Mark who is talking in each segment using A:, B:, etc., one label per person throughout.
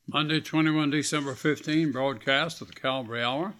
A: Monday, 21 December 15, broadcast of the Calvary Hour.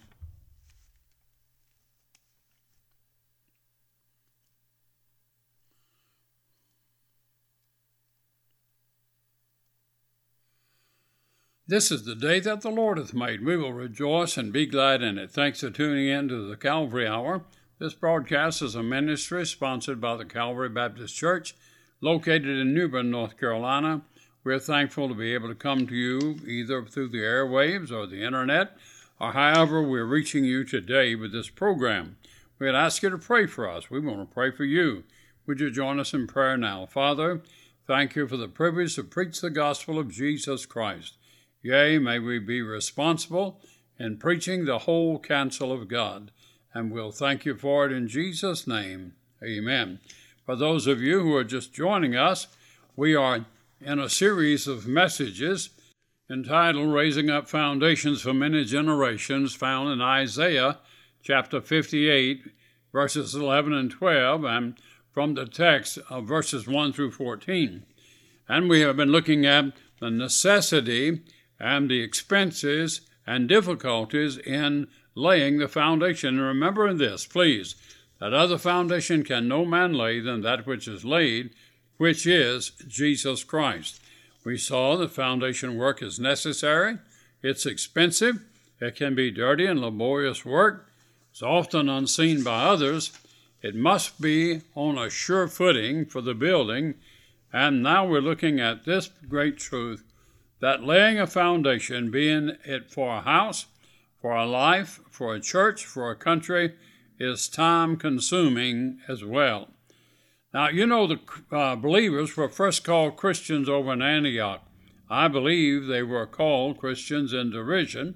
A: This is the day that the Lord hath made. We will rejoice and be glad in it. Thanks for tuning in to the Calvary Hour. This broadcast is a ministry sponsored by the Calvary Baptist Church, located in New Bern, North Carolina. We're thankful to be able to come to you either through the airwaves or the internet, or however we're reaching you today with this program. We'd ask you to pray for us. We want to pray for you. Would you join us in prayer now? Father, thank you for the privilege to preach the gospel of Jesus Christ. Yea, may we be responsible in preaching the whole counsel of God. And we'll thank you for it in Jesus' name. Amen. For those of you who are just joining us, we are in a series of messages entitled Raising Up Foundations for Many Generations, found in Isaiah chapter 58, verses 11 and 12, and from the text of verses 1 through 14. And we have been looking at the necessity and the expenses and difficulties in laying the foundation. And remember this, please, that other foundation can no man lay than that which is laid, which is Jesus Christ. We saw that foundation work is necessary. It's expensive. It can be dirty and laborious work. It's often unseen by others. It must be on a sure footing for the building. And now we're looking at this great truth, that laying a foundation, being it for a house, for a life, for a church, for a country, is time-consuming as well. Now, you know the believers were first called Christians over in Antioch. I believe they were called Christians in derision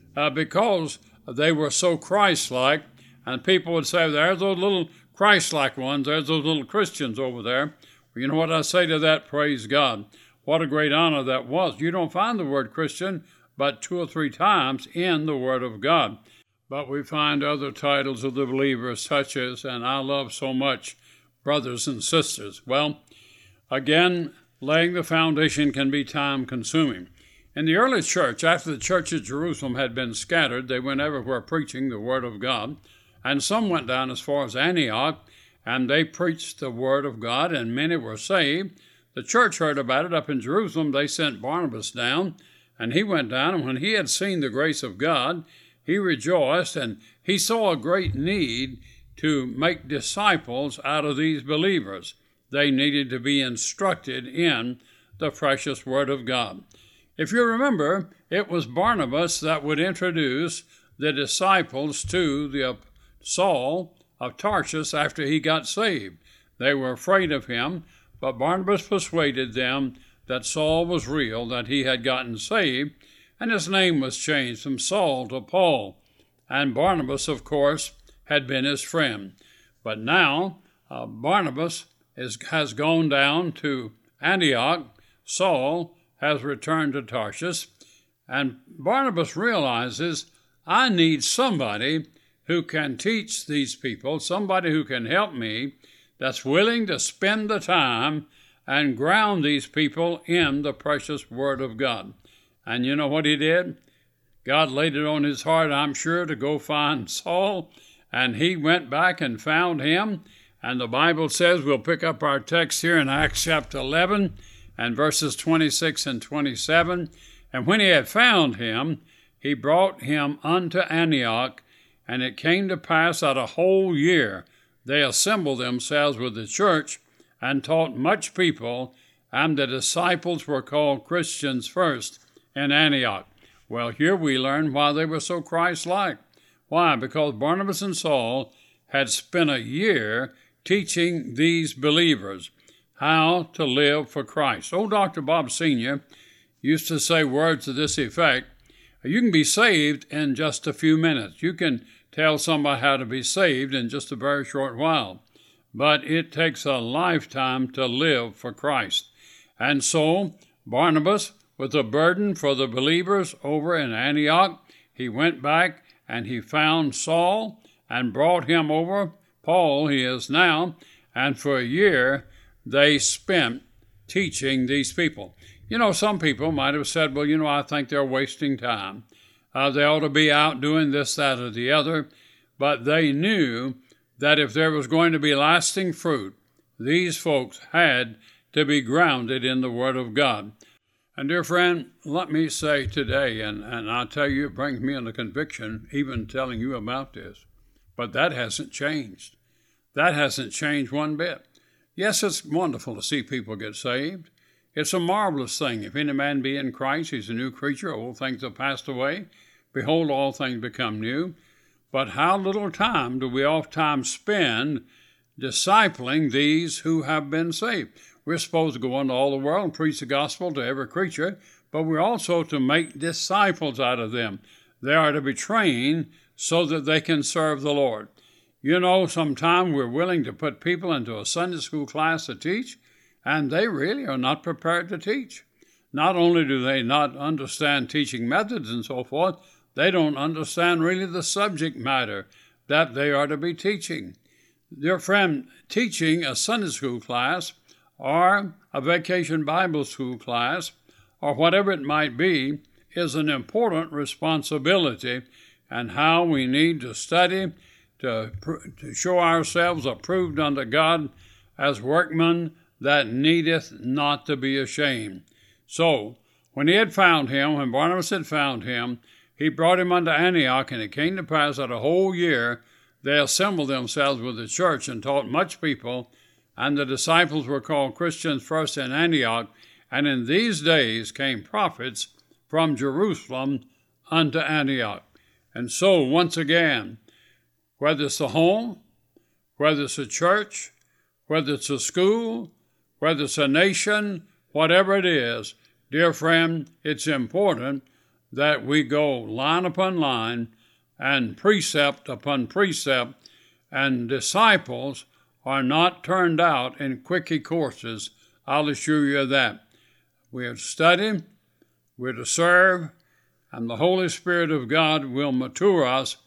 A: because they were so Christ-like, and people would say, there's those little Christ-like ones, there's those little Christians over there. Well, you know what I say to that? Praise God. What a great honor that was. You don't find the word Christian but 2 or 3 times in the Word of God. But we find other titles of the believers, such as, and I love so much, brothers and sisters. Well, again, laying the foundation can be time-consuming. In the early church, after the church at Jerusalem had been scattered, they went everywhere preaching the Word of God, and some went down as far as Antioch, and they preached the Word of God, and many were saved. The church heard about it up in Jerusalem. They sent Barnabas down, and he went down, and when he had seen the grace of God, he rejoiced, and he saw a great need to make disciples out of these believers. They needed to be instructed in the precious Word of God. If you remember, it was Barnabas that would introduce the disciples to the Saul of Tarsus after he got saved. They were afraid of him, but Barnabas persuaded them that Saul was real, that he had gotten saved, and his name was changed from Saul to Paul. And Barnabas, of course, had been his friend. But now Barnabas has gone down to Antioch. Saul has returned to Tarsus. And Barnabas realizes, I need somebody who can teach these people, somebody who can help me, that's willing to spend the time and ground these people in the precious Word of God. And you know what he did? God laid it on his heart, I'm sure, to go find Saul. And he went back and found him. And the Bible says, we'll pick up our text here in Acts chapter 11 and verses 26 and 27. And when he had found him, he brought him unto Antioch. And it came to pass that a whole year they assembled themselves with the church and taught much people. And the disciples were called Christians first in Antioch. Well, here we learn why they were so Christ-like. Why? Because Barnabas and Saul had spent a year teaching these believers how to live for Christ. Old Dr. Bob Sr. used to say words to this effect, you can be saved in just a few minutes. You can tell somebody how to be saved in just a very short while. But it takes a lifetime to live for Christ. And so Barnabas, with a burden for the believers over in Antioch, he went back and he found Saul and brought him over. Paul he is now, and for a year they spent teaching these people. Some people might have said, well, I think they're wasting time. They ought to be out doing this, that, or the other. But they knew that if there was going to be lasting fruit, these folks had to be grounded in the Word of God. And dear friend, let me say today, and I'll tell you, it brings me into conviction even telling you about this, but that hasn't changed. That hasn't changed one bit. Yes, it's wonderful to see people get saved. It's a marvelous thing. If any man be in Christ, he's a new creature. Old things have passed away. Behold, all things become new. But how little time do we oftentimes spend discipling these who have been saved? We're supposed to go into all the world and preach the gospel to every creature, but we're also to make disciples out of them. They are to be trained so that they can serve the Lord. Sometimes we're willing to put people into a Sunday school class to teach, and they really are not prepared to teach. Not only do they not understand teaching methods and so forth, they don't understand really the subject matter that they are to be teaching. Dear friend, teaching a Sunday school class or a vacation Bible school class or whatever it might be is an important responsibility, and how we need to study to show ourselves approved unto God as workmen that needeth not to be ashamed. So, when Barnabas had found him, he brought him unto Antioch, and it came to pass that a whole year they assembled themselves with the church and taught much people, and the disciples were called Christians first in Antioch, and in these days came prophets from Jerusalem unto Antioch. And so, once again, whether it's a home, whether it's a church, whether it's a school, whether it's a nation, whatever it is, dear friend, it's important that we go line upon line and precept upon precept, and disciples are not turned out in quickie courses. I'll assure you of that. We are to study, we're to serve, and the Holy Spirit of God will mature us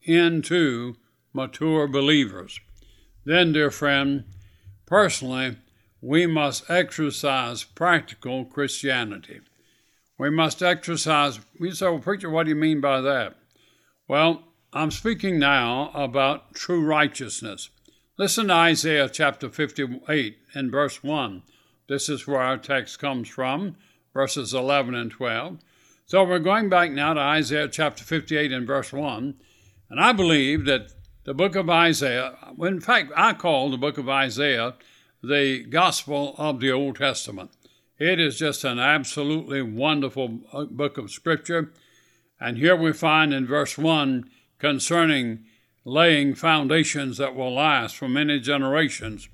A: into mature believers. Then, dear friend, personally, we must exercise practical Christianity. We must exercise. You say, well, preacher, what do you mean by that? Well, I'm speaking now about true righteousness. Listen to Isaiah chapter 58 and verse 1. This is where our text comes from, verses 11 and 12. So we're going back now to Isaiah chapter 58 and verse 1. And I believe that the book of Isaiah, in fact, I call the book of Isaiah the gospel of the Old Testament. It is just an absolutely wonderful book of Scripture. And here we find in verse 1 concerning laying foundations that will last for many generations.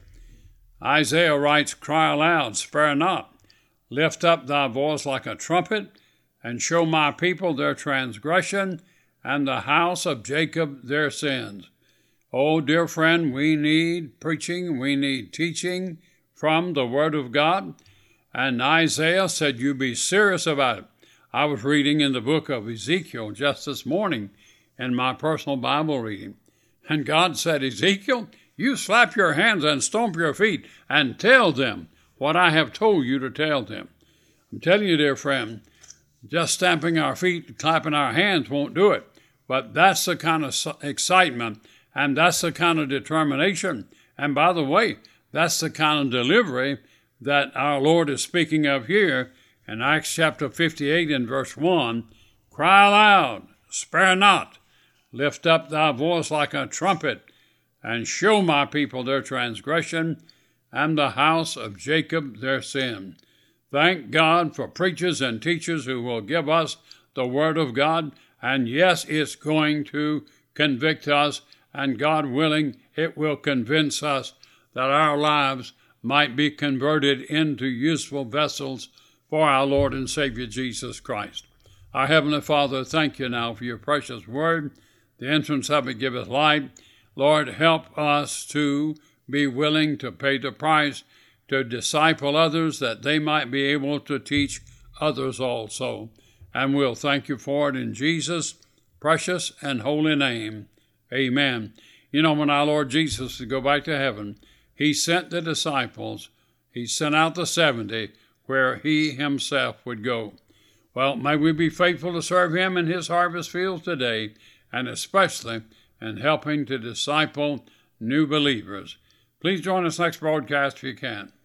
A: Isaiah writes, "Cry aloud, spare not. Lift up thy voice like a trumpet, and show my people their transgression, and the house of Jacob their sins." Oh, dear friend, we need preaching, we need teaching from the Word of God. And Isaiah said, you be serious about it. I was reading in the book of Ezekiel just this morning in my personal Bible reading. And God said, Ezekiel, you slap your hands and stomp your feet and tell them what I have told you to tell them. I'm telling you, dear friend, just stamping our feet, clapping our hands won't do it. But that's the kind of excitement, and that's the kind of determination. And by the way, that's the kind of delivery that our Lord is speaking of here in Acts chapter 58 and verse 1. Cry aloud, spare not, lift up thy voice like a trumpet, and show my people their transgression, and the house of Jacob their sin. Thank God for preachers and teachers who will give us the Word of God, and yes, it's going to convict us, and God willing, it will convince us that our lives might be converted into useful vessels for our Lord and Savior Jesus Christ. Our Heavenly Father, thank you now for your precious word. The entrance of it giveth light. Lord, help us to be willing to pay the price to disciple others, that they might be able to teach others also. And we'll thank you for it in Jesus' precious and holy name. Amen. You know, when our Lord Jesus would go back to heaven, he sent the disciples, he sent out the 70, where he himself would go. Well, may we be faithful to serve him in his harvest fields today, and especially in helping to disciple new believers. Please join us next broadcast if you can.